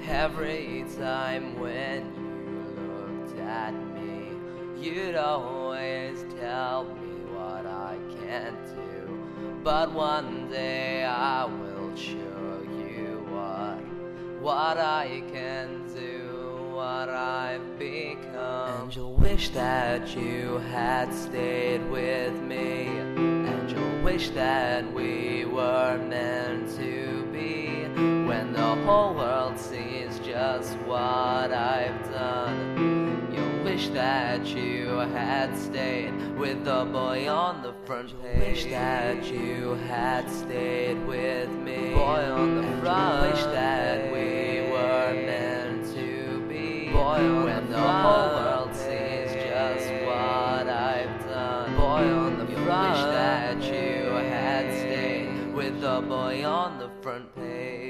Every time when you looked at me, you'd always tell me what I can't do. But one day I will show you what I can do, what I've become. And you'll wish that you had stayed with me, and you'll wish that we were meant to be. When the whole world sees just what I've done, you'll wish that you had stayed with the boy on the front page. You'll wish that you had stayed with me, boy on the front. You'll wish that we were meant to be, boy on when the whole world sees just what I've done, boy on the front. You'll wish that you had stayed with the boy on the front page.